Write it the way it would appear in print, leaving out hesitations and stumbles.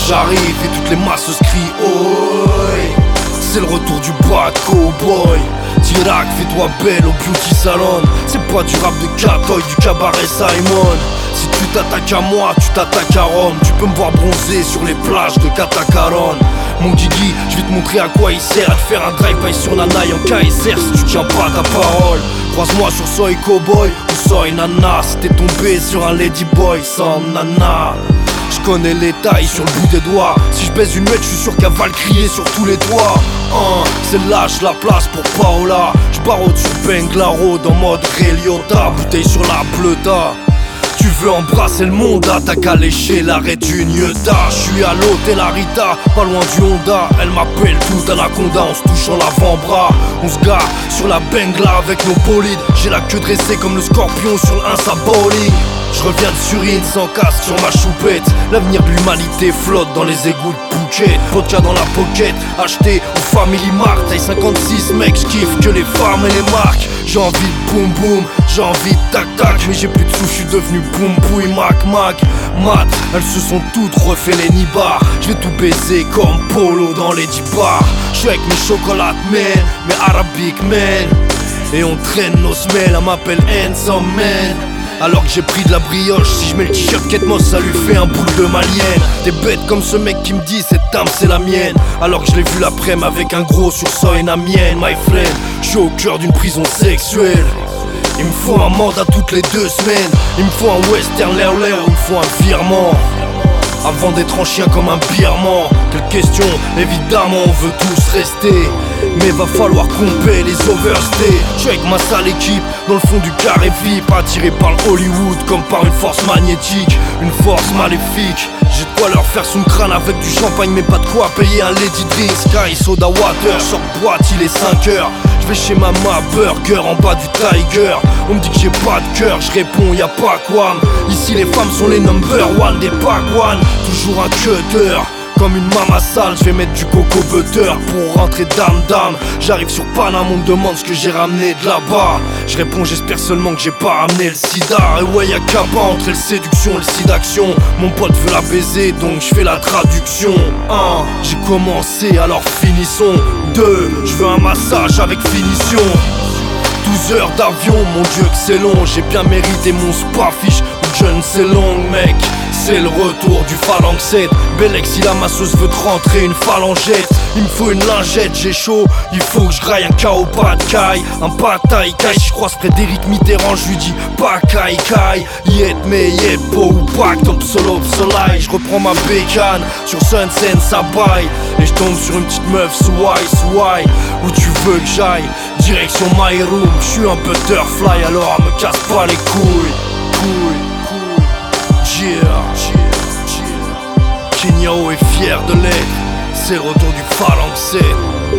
j'arrive et toutes les masses se crient oi. C'est le retour du bad cowboy. Dirac, fais-toi belle au beauty salon. C'est pas du rap de Catoy, du cabaret Simon. Si tu t'attaques à moi, tu t'attaques à Rome. Tu peux me voir bronzer sur les plages de Catacaron. Mon Guigui, je vais te montrer à quoi il sert. À te faire un drive-by sur Nanaï en KSR si tu tiens pas ta parole. Croise-moi sur Soy Cowboy ou Soy Nana. Si t'es tombé sur un ladyboy sans nana. Je connais les tailles sur le bout des doigts. Si je baise une muette, je suis sûr qu'elle va le crier sur tous les toits. C'est lâche la place pour Paola. Je barre sur Benglaro en mode Ray Liotta. Bouteille sur la bleuta. Tu veux embrasser le monde, t'as qu'à lécher l'arrêt d'une Yeuta. Je suis à l'hôtel Arita, pas loin du Honda. Elle m'appelle tout anaconda, on se touche en l'avant-bras. On se gare sur la Bengla avec nos bolides. J'ai la queue dressée comme le scorpion sur un bowling. Je reviens de Surine sans casque sur ma choupette. L'avenir de l'humanité flotte dans les égouts de Phuket. Vodka dans la pocket, acheté au Family Mart. Taille 56 mec, j'kiffe que les femmes et les marques. J'ai envie de boum boum, j'ai envie de tac tac. Mais j'ai plus de sous, j'suis devenu boum bouille mac mac. Mat, elles se sont toutes refait les nibards. J'vais tout baiser comme Polo dans les 10 bars. J'suis avec mes chocolats men, mes arabic men. Et on traîne nos semelles, elle m'appelle Handsome Man. Alors que j'ai pris de la brioche, si je mets le t-shirt Ketmos, ça lui fait un boule de malienne. T'es bête comme ce mec qui me dit cette âme c'est la mienne. Alors que je l'ai vu l'après-midi avec un gros sur Soy Namienne, my friend. J'suis au cœur d'une prison sexuelle. Il me faut un mandat toutes les 2 semaines. Il me faut un western l'air, il me faut un virement. Avant d'être en chien comme un birman. Quelle question, évidemment on veut tous rester. Mais va falloir compter les overstays. J'suis avec ma sale équipe dans le fond du carré VIP. Attiré par le Hollywood comme par une force magnétique. Une force maléfique. J'ai de quoi leur faire son crâne avec du champagne. Mais pas de quoi payer un Lady Drink. Sky Soda Water, sort boîte, il est 5h. Je vais chez Mama Burger en bas du Tiger. On me dit que j'ai pas de cœur, je réponds y'a pas quoi. Ici les femmes sont les number one des Pagwan. Toujours un cutter, comme une mama sale. Je vais mettre du coco butter pour rentrer dame dame. J'arrive sur Paname, on me demande ce que j'ai ramené de là-bas. Je réponds j'espère seulement que j'ai pas ramené le sida. Et ouais y'a qu'à pas entre le séduction et le sidaction. Mon pote veut la baiser donc je fais la traduction. 1, j'ai commencé alors finissons. 2, je veux un massage avec finition. 12 heures d'avion, mon dieu que c'est long. J'ai bien mérité mon spa-fiche. Jeune c'est long mec, c'est le retour du phalanx 7. Bellec si la masseuse veut te rentrer une phalangette. Il me faut une lingette, j'ai chaud. Il faut que je graille un KO pas de caille. Un bataille caille, je croise Frédéric Mitterrand. Je lui dis pas caille caille. Yet me yet po ou pacte solo soleil. Je reprends ma bécane sur Sunset ça baille. Et je tombe sur une petite meuf souaille. Où tu veux que j'aille, direction my room. Je suis un butterfly alors me casse pas les couilles. Kinyao est fier de l'être. C'est le retour du phalanx 7.